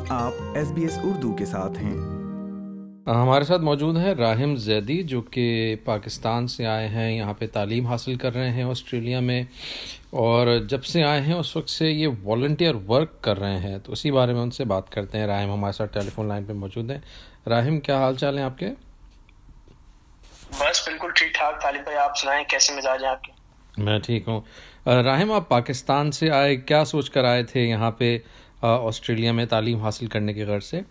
आप SBS उर्दू के साथ हैं। हमारे साथ मौजूद है राहिम जैदी, जो कि पाकिस्तान से आए हैं, यहाँ पे तालीम हासिल कर रहे हैं ऑस्ट्रेलिया में, और जब से आए हैं उस वक्त से ये वॉलंटियर वर्क कर रहे हैं। तो उसी बारे में उनसे बात करते हैं। राहिम हमारे साथ टेलीफोन लाइन पे मौजूद हैं। राहिम, क्या हाल चाल है आपके? बस बिल्कुल ठीक ठाक। तालिब भाई, आप सुनाएं, कैसे मिजाज हैं आपके? मैं ठीक हूँ। राहिम, आप पाकिस्तान से आए, क्या सोच कर आए थे यहाँ पे ऑस्ट्रेलिया में तालीम हासिल करने के गर्ज से?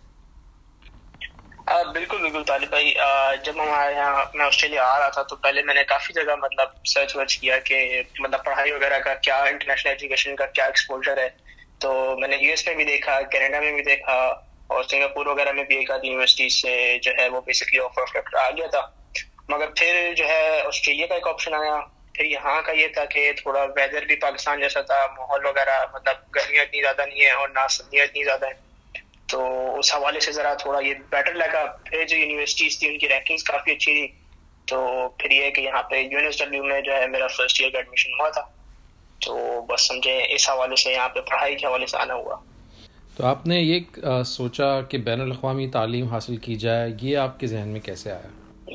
बिल्कुल बिल्कुल तालिब भाई, जब हमारे यहाँ मैं ऑस्ट्रेलिया आ रहा था तो पहले मैंने काफ़ी जगह मतलब सर्च वर्च किया कि मतलब पढ़ाई वगैरह का क्या, इंटरनेशनल एजुकेशन का क्या एक्सपोजर है। तो मैंने यूएस में भी देखा, कनाडा में भी देखा, और सिंगापुर वगैरह में भी एक आधी यूनिवर्सिटी से जो है वो बेसिकली ऑफर लेटर आ गया था। मगर फिर जो है ऑस्ट्रेलिया का एक ऑप्शन आया। फिर यहाँ का ये था कि थोड़ा वेदर भी पाकिस्तान जैसा था, माहौल वगैरह, मतलब गर्मियाँ इतनी ज़्यादा नहीं है और ना सर्दियाँ इतनी ज़्यादा है, तो उस हवाले से ज़रा थोड़ा ये बेटर लगा। फिर जो यूनिवर्सिटीज़ थी उनकी रैंकिंग्स काफ़ी अच्छी थी, तो फिर ये कि यहाँ पे UNSW में जो है मेरा फर्स्ट ईयर का एडमिशन हुआ था। तो बस समझे इस हवाले से यहाँ पे पढ़ाई के हवाले से आना हुआ। तो आपने ये सोचा कि बैनुल अक़वामी तालीम हासिल की जाए, ये आपके जहन में कैसे आया?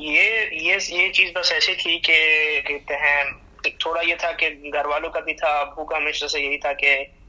ये चीज़ बस ऐसी थी कि कहते हैं थोड़ा ये था कि घर वालों का भी था, अब्बू का हमेशा से यही था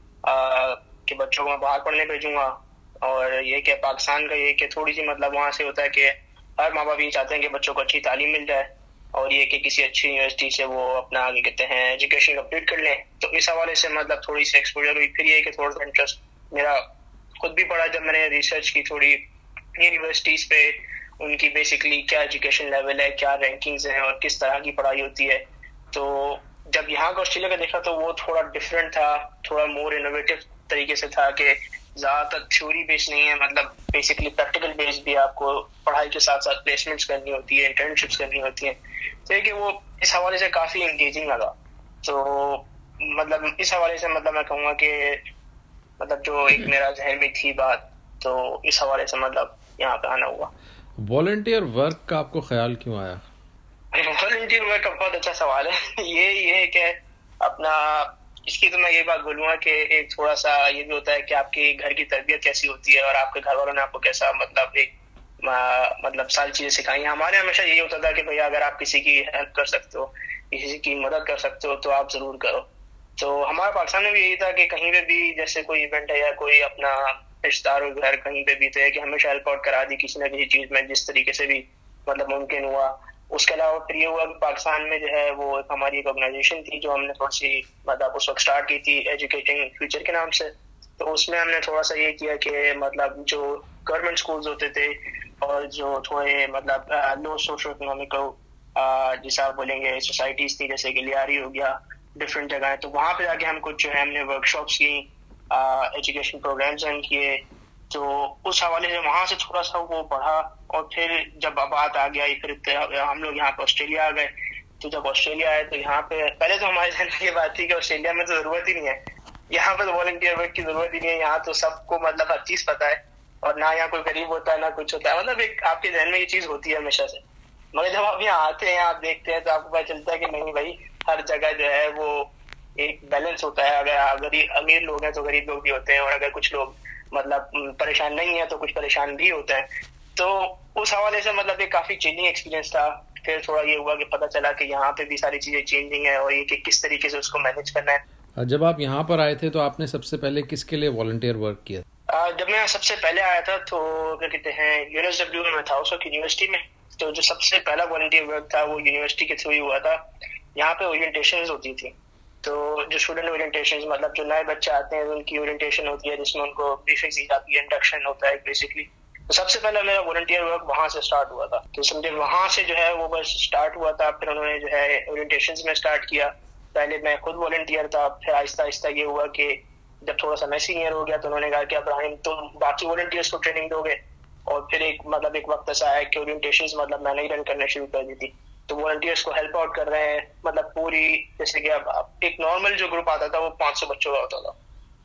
कि बच्चों को मैं बाहर पढ़ने भेजूंगा, और ये कि पाकिस्तान का ये कि थोड़ी सी मतलब वहाँ से होता है कि हर माँ बाप ये चाहते हैं कि बच्चों को अच्छी तालीम मिल जाए, और ये कि किसी अच्छी यूनिवर्सिटी से वो अपना आगे कहते हैं एजुकेशन कंप्लीट कर लें। तो इस हवाले से मतलब थोड़ी सी एक्सपोजर हुई। फिर ये कि थोड़ा सा इंटरेस्ट मेरा खुद भी पड़ा जब मैंने रिसर्च की थोड़ी यूनिवर्सिटीज़ पे, उनकी बेसिकली क्या एजुकेशन लेवल है, क्या रैंकिंग्स हैं और किस तरह की पढ़ाई होती है। तो जब यहाँ का ऑस्ट्रेलिया का देखा तो वो थोड़ा डिफरेंट था, थोड़ा मोर इनोवेटिव तरीके से था कि ज़्यादातर थ्योरी बेस्ड नहीं है, मतलब बेसिकली प्रैक्टिकल बेस्ड भी आपको पढ़ाई के साथ साथ प्लेसमेंट्स करनी होती है, इंटर्नशिप्स करनी होती हैं। तो कि वो इस हवाले से काफ़ी इंगेजिंग लगा। तो मतलब इस हवाले से मतलब मैं कहूँगा कि मतलब जो एक मेरा जहन में थी बात, तो इस हवाले से मतलब यहाँ पे आना हुआ। वॉलंटियर वर्क का आपको ख्याल क्यों आया? वॉलंटियर वर्क का बहुत अच्छा सवाल है। ये है कि अपना इसकी तो मैं ये बात बोलूँगा कि एक थोड़ा सा ये भी होता है कि आपके घर की तरबियत कैसी होती है और आपके घर वालों ने आपको कैसा मतलब एक मतलब सारी चीज़ें सिखाई। हमारे हमेशा यही होता था कि भैया अगर आप किसी की हेल्प कर सकते हो, किसी की मदद कर सकते हो तो आप ज़रूर करो। तो हमारे पाकिस्तान में भी यही था कि कहीं पे भी जैसे कोई इवेंट है या कोई अपना रिश्तेदार घर कहीं पे भी, तो है कि हमेशा हेल्प आउट करा दी किसी न किसी चीज़ में जिस तरीके से भी मतलब मुमकिन हुआ। उसके अलावा फिर ये हुआ कि पाकिस्तान में जो है वो एक हमारी एक ऑर्गेनाइजेशन थी जो हमने थोड़ी सी मतलब उस वक्त स्टार्ट की थी, एजुकेटिंग फ्यूचर के नाम से। तो उसमें हमने थोड़ा सा ये किया कि मतलब जो गवर्नमेंट स्कूल्स होते थे और जो थोड़े मतलब लो सोशो इकोनॉमिकल जिसे आप बोलेंगे सोसाइटीज़ थी, जैसे कि लियारी हो गया, डिफरेंट जगह, तो वहाँ पे जाके हम कुछ जो है हमने वर्कशॉप्स की, एजुकेशन प्रोग्राम्स रन किए। तो उस हवाले से वहाँ से थोड़ा सा वो बढ़ा, और फिर जब बात आ गया फिर हम लोग यहाँ पे ऑस्ट्रेलिया आ गए। तो जब ऑस्ट्रेलिया आए तो यहाँ पे पहले तो हमारे जहन में ये बात थी कि ऑस्ट्रेलिया में तो ज़रूरत ही नहीं है, यहाँ पे तो वॉलंटियर वर्क की ज़रूरत ही नहीं है, यहाँ तो सबको मतलब हर चीज़ पता है, और ना यहाँ कोई गरीब होता है ना कुछ होता है, मतलब एक आपके जहन में ये चीज़ होती है हमेशा से। मगर जब आप यहाँ आते हैं, आप देखते हैं, तो आपको पता चलता है कि नहीं भाई, हर जगह जो है वो एक बैलेंस होता है। अगर अमीर लोग हैं तो गरीब लोग भी होते हैं, और अगर कुछ लोग मतलब परेशान नहीं है तो कुछ परेशान भी होते हैं। तो उस हवाले से मतलब एक काफ़ी चेंजिंग एक्सपीरियंस था। फिर थोड़ा ये हुआ कि पता चला कि यहाँ पे भी सारी चीज़ें चेंजिंग है, और ये कि किस तरीके से उसको मैनेज करना है। जब आप यहाँ पर आए थे तो आपने सबसे पहले किसके लिए वॉलंटियर वर्क किया? जब मैं सबसे पहले आया था तो क्या कहते हैं UNSW में था, उस वक्त यूनिवर्सिटी में। तो जो सबसे पहला वॉलंटियर वर्क था वो यूनिवर्सिटी के थ्रू ही हुआ था। यहाँ पे ओरिएंटेशंस होती थी, तो जो स्टूडेंट ओरिएंटेशन मतलब जो नए बच्चे आते हैं उनकी ओरिएंटेशन होती है, जिसमें उनको ब्रीफिंग दी जाती है, इंडक्शन होता है बेसिकली। तो सबसे पहले मेरा वॉलंटियर वर्क वहाँ से स्टार्ट हुआ था। तो समझे वहाँ से जो है वो बस स्टार्ट हुआ था। फिर उन्होंने जो है ओरिएंटेशंस में स्टार्ट किया। पहले मैं खुद वॉलंटियर था, फिर आहिस्ता आहिस्ता ये हुआ कि जब थोड़ा सा मैं सीनियर हो गया तो उन्होंने कहा कि अब्राहिम तुम बाकी वॉलंटियर्स को ट्रेनिंग दोगे, और फिर एक वक्त ऐसा आया कि ओरिएंटेशंस मतलब मैंने ही रन करना शुरू कर दी थी। तो वॉलंटियर्स को हेल्प आउट कर रहे हैं, मतलब पूरी जैसे कि अब एक नॉर्मल जो ग्रुप आता था वो 500 बच्चों का होता था,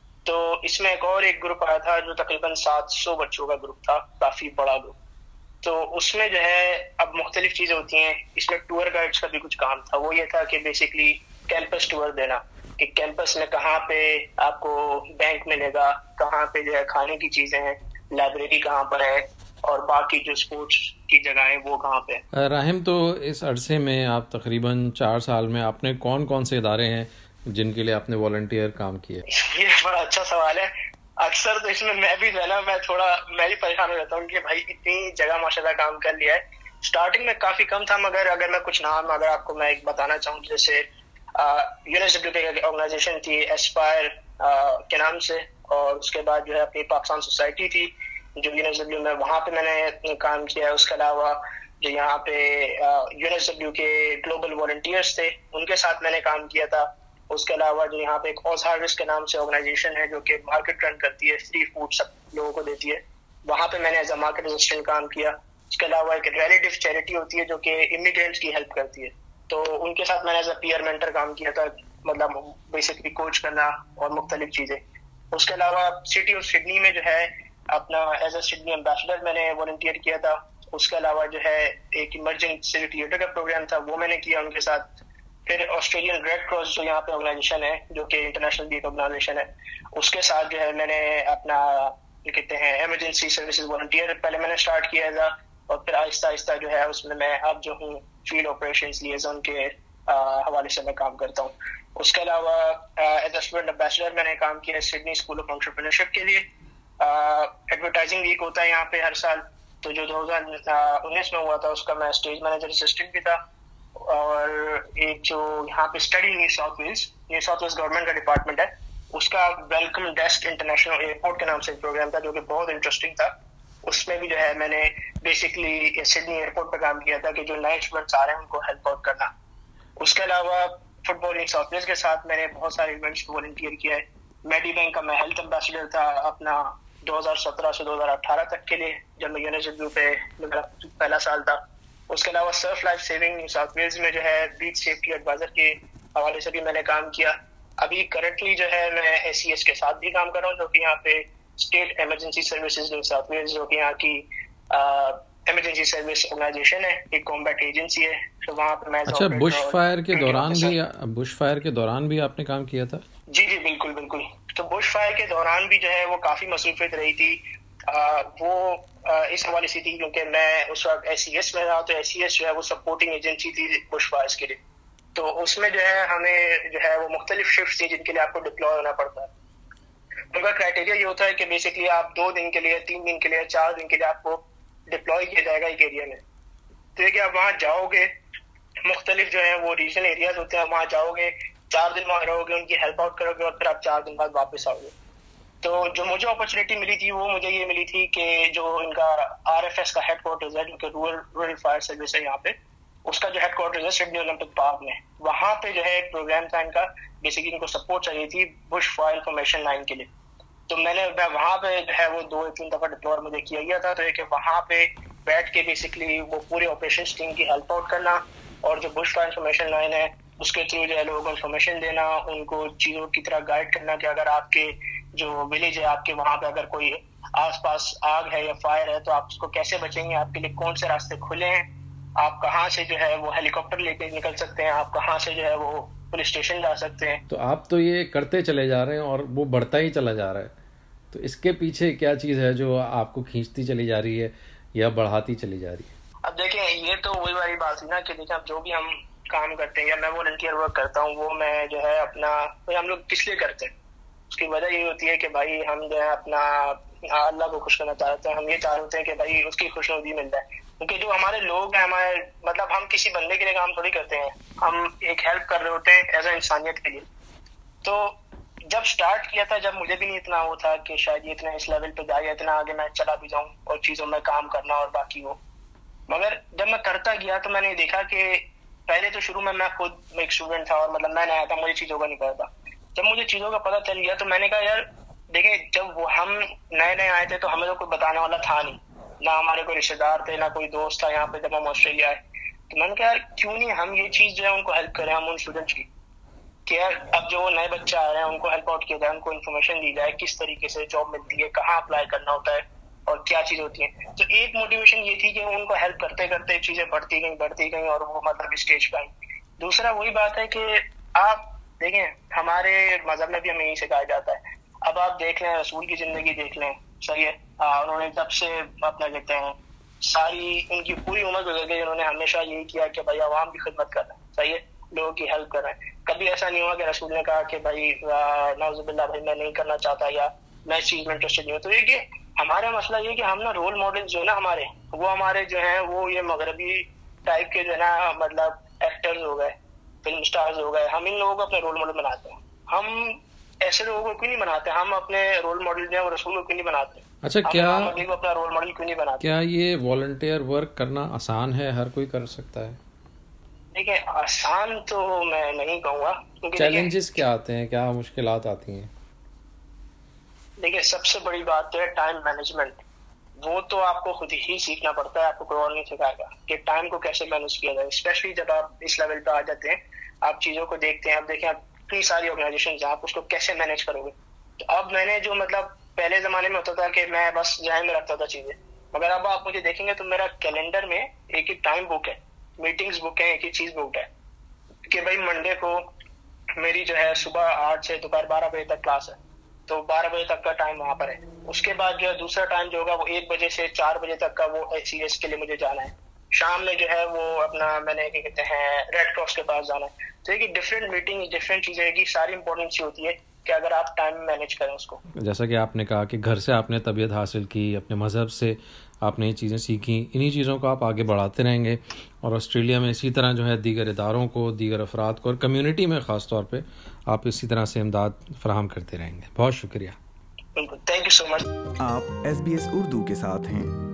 तो इसमें एक और एक ग्रुप आया था जो तकरीबन 700 बच्चों का ग्रुप था, काफ़ी बड़ा ग्रुप। तो उसमें जो है अब मुख्तलिफ चीज़ें होती हैं। इसमें टूर गाइड्स का भी कुछ काम था। वो ये था कि बेसिकली कैंपस टूर देना, कि कैंपस में कहाँ पे आपको बैंक मिलेगा, कहाँ पे जो है खाने की चीज़ें हैं, लाइब्रेरी कहाँ पर है, और बाकी जो स्पोर्ट्स की जगह है वो कहाँ पे है। राहिम, तो इस अरसे में आप तकरीबन 4 साल में आपने कौन कौन से इदारे हैं जिनके लिए आपने वॉलंटियर काम किया? ये बड़ा अच्छा सवाल है। अक्सर तो इसमें मैं भी परेशान हो जाता हूँ कि भाई इतनी जगह माशाल्लाह काम कर लिया है। स्टार्टिंग में काफी कम था, मगर अगर मैं कुछ नाम अगर आपको मैं एक बताना चाहूँ, जैसे यूएनएसडब्ल्यू की ऑर्गेनाइजेशन थी एस्पायर के नाम से, और उसके बाद जो है अपनी पाकिस्तान सोसाइटी थी जो यूएनएसडब्ल्यू में, वहां पे मैंने काम किया है। उसके अलावा जो यहाँ पे यूएनएसडब्ल्यू के ग्लोबल वॉलंटियर्स थे उनके साथ मैंने काम किया था। उसके अलावा जो यहाँ पे एक ऑज हार्वेस्ट के नाम से ऑर्गेनाइजेशन है जो कि मार्केट रन करती है, फ्री फूड सब लोगों को देती है, वहां पे मैंने एज अ मार्केट असिस्टेंट काम किया। उसके अलावा एक रिलेटिव चैरिटी होती है जो कि इमिग्रेंट्स की हेल्प करती है, तो उनके साथ मैंने एज अ पीयर मेंटर काम किया था, मतलब बेसिकली कोच करना और मुख्तलिफ चीजें। उसके अलावा सिटी ऑफ सिडनी में जो है अपना एज अ सिडनी एम्बेसडर मैंने वॉलंटियर किया था। उसके अलावा जो है एक इमर्जिंग सिविक थिएटर का प्रोग्राम था, वो मैंने किया उनके साथ। फिर ऑस्ट्रेलियन रेड क्रॉस जो यहाँ पे ऑर्गेनाइजेशन है जो कि इंटरनेशनल भी एक ऑर्गेनाइजेशन है, उसके साथ जो है मैंने अपना ये कहते हैं इमरजेंसी सर्विसेज वॉलंटियर पहले मैंने स्टार्ट किया था, और फिर आहिस्ता आहिस्ता जो है उसमें मैं अब जो हूँ फील्ड ऑपरेशंस लिएजन के हवाले से मैं काम करता हूँ। उसके अलावा एज अ स्टूडेंट एम्बेसडर मैंने काम किया सिडनी स्कूल ऑफ एंटरप्रेन्योरशिप के लिए। एडवर्टाइजिंग वीक होता है यहाँ पे हर साल, तो जो 2019 में हुआ था उसका मैं स्टेज मैनेजर असिस्टेंट भी था। और एक जो यहाँ पे study New South Wales government का डिपार्टमेंट है, उसका वेलकम डेस्क इंटरनेशनल एयरपोर्ट के नाम से एक प्रोग्राम था जो कि बहुत इंटरेस्टिंग था। उसमें भी जो है मैंने बेसिकली सिडनी एयरपोर्ट पर काम किया था कि जो नए स्टूडेंट्स आ रहे हैं उनको हेल्प आउट करना। उसके अलावा फुटबॉल इन साउथ वेल्स के साथ मैंने बहुत सारे इवेंट्स को वॉलंटियर किया है। मेडी बैंक का मैं हेल्थ एम्बेसडर था अपना 2017 से 2018 तक के लिए, जब मैं यूएनएसडब्ल्यू पे मेरा पहला साल था। उसके अलावा surf life saving New South Wales में जो है बीच सेफ्टी एडवाइजर के हवाले से भी मैंने काम किया। अभी करंटली जो है मैं एसईएस के साथ भी काम कर रहा हूँ, जो कि यहाँ पे state emergency services New South Wales, जो कि यहाँ की इमरजेंसी सर्विस ऑर्गेनाइजेशन है, एक कॉम्बैट एजेंसी है। तो वहाँ पे मैं बुश फायर के दौरान भी आपने काम किया था? जी बिल्कुल। तो बुश फायर के दौरान भी जो है वो काफी मसरूफियत रही थी। वो इस हवाले से थी क्योंकि मैं उस वक्त एसईएस में रहा, तो एसईएस जो है वो सपोर्टिंग एजेंसी थी बुश फायर्स के लिए। तो उसमें जो है हमें जो है वो मुख्तलिफ शिफ्ट थी जिनके लिए आपको डिप्लॉय होना पड़ता है। उनका क्राइटेरिया ये होता है कि बेसिकली आप 2 दिन के लिए, 3 दिन के लिए, 4 दिन के लिए आपको डिप्लॉय किया जाएगा एक एरिया में। तो ये कि आप वहाँ जाओगे, मुख्तलिफ जो है वो रीजनल एरियाज होते हैं, वहाँ जाओगे, 4 दिन वहाँ रहोगे, उनकी हेल्प आउट करोगे, और फिर आप 4 दिन बाद वापस आओगे। तो जो मुझे अपॉर्चुनिटी मिली थी वो मुझे ये मिली थी कि जो इनका आरएफएस का हेडक्वार्टर्स है, जो कि रूरल फायर सर्विस है यहाँ पे, उसका जो हेडक्वार्टर्स है सिडनी ओलंपिक पार्क में, वहाँ पे जो है एक प्रोग्राम था इनका, बेसिकली इनको सपोर्ट चाहिए थी बुश फायर इंफॉर्मेशन लाइन के लिए। तो मैं वहाँ पे जो है वो 2-3 दफा डिप्लॉय मुझे किया गया था। तो एक वहाँ पे बैठ के बेसिकली वो पूरे ऑपरेशन टीम की हेल्प आउट करना, और जो बुश फायर इंफॉर्मेशन लाइन है उसके थ्रू जो है लोगों को इन्फॉर्मेशन देना, उनको चीजों की तरह गाइड करना कि अगर आपके जो विलेज है आपके वहां पे अगर कोई आसपास आग है या फायर है तो आप उसको कैसे बचेंगे, आपके लिए कौन से रास्ते खुले हैं, आप कहाँ से जो है वो हेलीकॉप्टर लेके निकल सकते हैं, आप कहाँ से जो है वो पुलिस स्टेशन जा सकते हैं। तो आप तो ये करते चले जा रहे हैं और वो बढ़ता ही चला जा रहा है, तो इसके पीछे क्या चीज़ है जो आपको खींचती चली जा रही है या बढ़ाती चली जा रही है? अब देखें, ये तो वही वाली बात है ना कि देखें, अब जो भी हम काम करते हैं या मैं वॉलंटियर वर्क करता हूँ, वो मैं जो है अपना हम लोग किस लिए करते हैं, उसकी वजह ये होती है कि भाई हम जो है अपना अल्लाह को खुश करना चाहते हैं। हम ये चाहते हैं कि भाई उसकी खुशनुदी मिल जाए, क्योंकि जो हमारे लोग हैं, हमारे मतलब हम किसी बंदे के लिए काम थोड़ी करते हैं, हम एक हेल्प कर रहे होते हैं एज ए इंसानियत के लिए। तो जब स्टार्ट किया था, जब मुझे भी नहीं इतना वो था कि शायद ये इतना इस लेवल पे जाए, इतना आगे मैं चला भी जाऊं और चीजों में काम करना और बाकी वो, मगर जब मैं करता गया तो मैंने देखा कि पहले तो शुरू में मैं खुद एक स्टूडेंट था और मतलब मैं नया था, मुझे चीजों का नहीं पता था। जब मुझे चीजों का पता चल गया तो मैंने कहा यार देखिए, जब वो हम नए आए थे तो हमें तो कोई बताने वाला था नहीं, ना हमारे कोई रिश्तेदार थे, ना कोई दोस्त था यहाँ पे जब हम ऑस्ट्रेलिया आए। तो मैंने कहा यार क्यों नहीं हम ये चीज जो है उनको हेल्प करें, हम उन स्टूडेंट्स की, कि यार अब जो नए बच्चे आ रहे हैं उनको हेल्प आउट किया जाए, उनको इन्फॉर्मेशन दी जाए किस तरीके से जॉब मिलती है, कहाँ अप्लाई करना होता है और क्या चीज होती है। तो एक मोटिवेशन ये थी कि उनको हेल्प करते करते चीजें बढ़ती गई और वो मतलब स्टेज पे आई। दूसरा वही बात है कि आप देखें, हमारे मजहब में भी हमें यही सिखाया जाता है। अब आप देख लें, रसूल की जिंदगी देख लें, सही है। उन्होंने तब से अपना कहते हैं सारी उनकी पूरी उम्र गुजर गई, उन्होंने हमेशा यही किया कि भाई आवाम की खिदमत कर रहे हैं, सही है, लोगों की हेल्प कर रहे हैं। कभी ऐसा नहीं हुआ कि रसूल ने कहा कि भाई नाउजुबिल्लाह भाई मैं नहीं करना चाहता या मैं इस चीज में इंटरेस्टेड नहीं हूँ। तो ये कि हमारा मसला ये कि हम ना रोल मॉडल जो है ना हमारे जो है वो ये मगरबी टाइप के जो है ना मतलब एक्टर्स हो गए, फिल्म स्टार्स हो गए, हम इन लोगों को अपने रोल मॉडल बनाते हैं। हम ऐसे लोगों को क्यों नहीं बनाते, हम अपने रोल मॉडल जो है वो रसूल को क्यों नहीं बनाते? अच्छा, क्या को अपना रोल मॉडल क्यों नहीं बनाते? क्या ये वॉलंटियर वर्क करना आसान है? हर कोई कर सकता है? देखिए आसान तो मैं नहीं कहूँगा, क्योंकि चैलेंजेस क्या आते हैं, क्या मुश्किलात आती हैं? देखिए सबसे बड़ी बात है टाइम मैनेजमेंट। वो तो आपको खुद ही सीखना पड़ता है, आपको कोई और नहीं सिखाएगा कि टाइम को कैसे मैनेज किया जाए। स्पेशली जब आप इस लेवल पे आ जाते हैं, आप चीजों को देखते हैं, आप देखें इतनी सारी ऑर्गेनाइजेशन है, आप उसको कैसे मैनेज करोगे। तो अब मैंने जो मतलब पहले जमाने में होता था कि मैं बस ध्यान में रखता था चीजें, मगर अब आप मुझे देखेंगे तो मेरा कैलेंडर में एक ही टाइम बुक है, मीटिंग्स बुक है, एक ही चीज बुक है कि भाई मंडे को मेरी जो है सुबह 8 से दोपहर 12 बजे तक क्लास है, तो 12 बजे तक का टाइम वहां पर है। उसके बाद जो है दूसरा टाइम जो होगा वो 1 बजे से 4 बजे तक का वो SES के लिए मुझे जाना है। शाम में जो है वो अपना मैंने क्या कहते हैं रेड क्रॉस के पास जाना है। तो ये डिफरेंट मीटिंग डिफरेंट चीजें की सारी इंपॉर्टेंट सी होती है कि अगर आप टाइम मैनेज करें उसको। जैसा कि आपने कहा कि घर से आपने तबीयत हासिल की, अपने मज़हब से आपने ये चीज़ें सीखी, इन्हीं चीज़ों को आप आगे बढ़ाते रहेंगे और ऑस्ट्रेलिया में इसी तरह जो है दीगर इदारों को, दीगर अफराद को और कम्युनिटी में ख़ास तौर पे आप इसी तरह से इमदाद फराहम करते रहेंगे। बहुत शुक्रिया। Thank you so much. आप SBS उर्दू के साथ हैं।